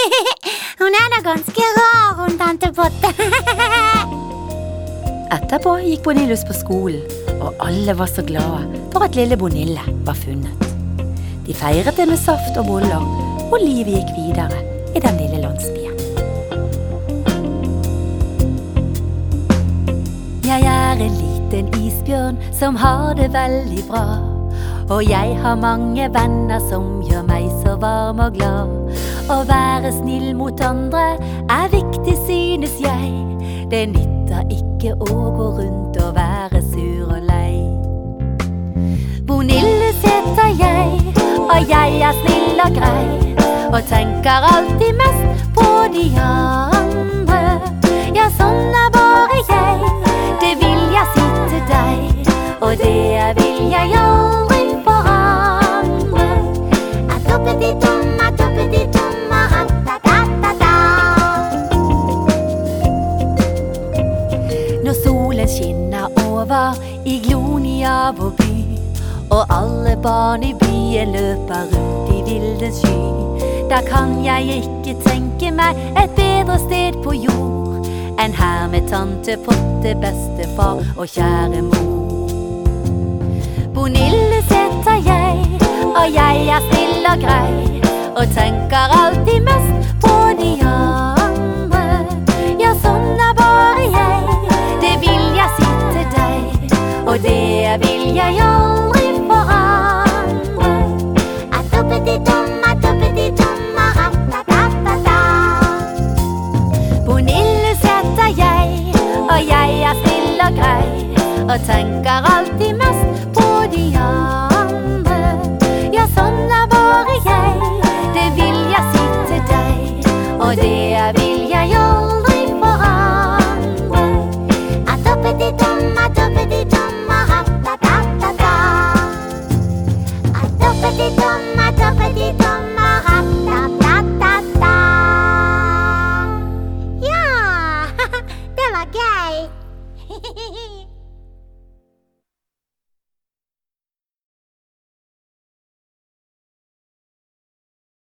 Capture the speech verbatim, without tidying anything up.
Hun er da ganske rar, hun tante Potte. Etterpå gikk Bonillus på skolen, og alle var så glade for at lille Bonille var funnet. De feiret det med saft og boller, og livet gikk videre i den lille landsbyen. Jeg er en liten isbjørn som har det veldig bra, og jeg har mange venner som gjør meg så varm og glad. Å være snill mot andre er viktig, synes jeg. Det nytter ikke å gå rundt og være sur og lei. Bonillus heter jeg, og jeg er snill og grei, og tenker alltid mest på de andre. Ja, sånn er bare jeg, det vil jeg si til deg, og det vil jeg aldri forandre. Er toppet i tom, er toppet i tom, er da-da-da-da. Når solen skinner over i Glonia vår by, og alle barn i byen løper rundt i vildens sky, da kan jeg ikke tenke meg et bedre sted på jord enn her med tante Potte, bestefar og kjære mor. Bonillus heter jeg, og jeg er snill og grei, og tenker alltid mest på de andre. Ja, sånn er bare jeg, det vil jeg si til deg, og det vil jeg aldri forandre. Er toppet i tom, er toppet i tom, er da-da-da-da. Bonillus heter jeg, og jeg er snill og grei, og tenker alltid mest på de andre. Ja, sånn er bare jeg, det vil jeg si til deg, og det vil jeg aldri forandre. Er toppet i tom, er toppet i tom, er da-da-da-da. Er toppet i tom, er toppet i tom, er da-da-da-da. Ja, det var gøy.